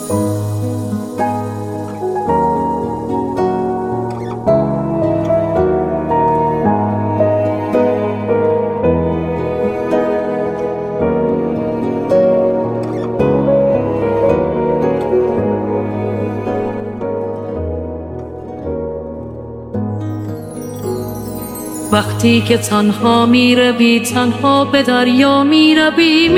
وقتی که تنها میروی تنها به دریا میروی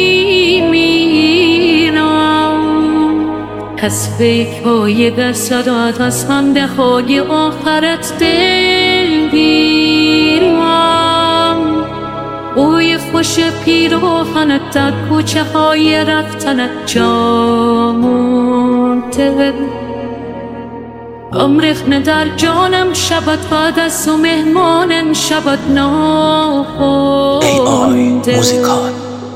میمیرم از فکرهای در صدات از خنده های آخرت دلگیرم بوی خوش پیراهنت در کوچه های رفتنت جا مونده امرخنه در جانم شبت بعد از تو مهمانم شبت ناخونده موزیکال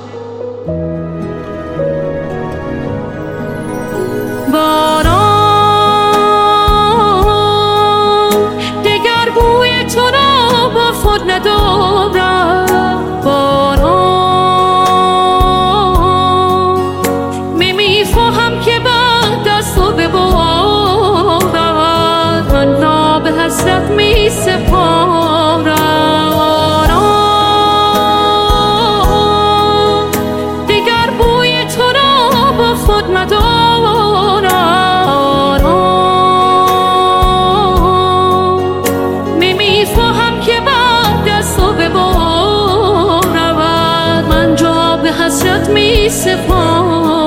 باران دیگر بوی تو را با خود ندارم باران میخواهم که بعد از تو به حسرت می سپارم دیگر بوی تو را با خود ندارم میخواهم که بعد از تو ببارم من جا به حسرت می سپارم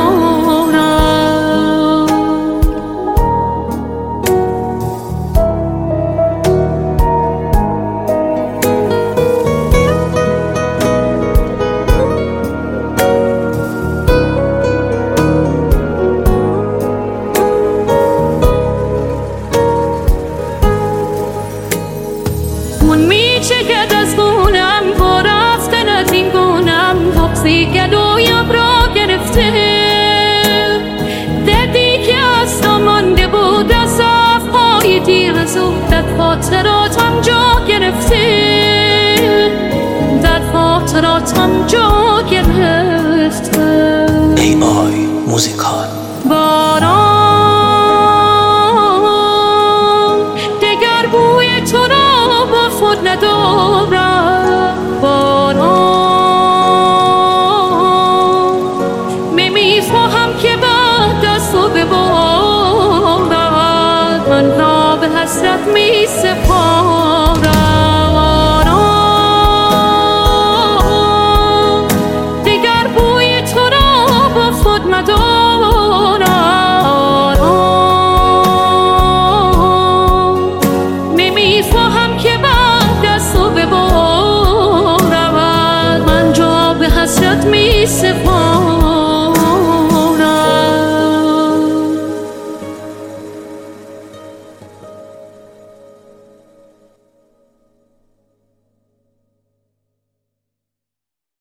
چگد از گونم با رفتنت این گونم بغضی گلویم را گرفته دردی که از تو مانده بود از صفهای دیر زودت خاطراتم جا گرفته در خاطراتم جا گرفته ای آی موزیکال باران دیگر بوی تو را با خود ندارم باران میخواهم که بعد از تو ببارم من را به حسرت می سپارم دیگر بوی تو را با خود ندارم میخواهم که بعد از تو ببارم من جا به حسرت می سپارم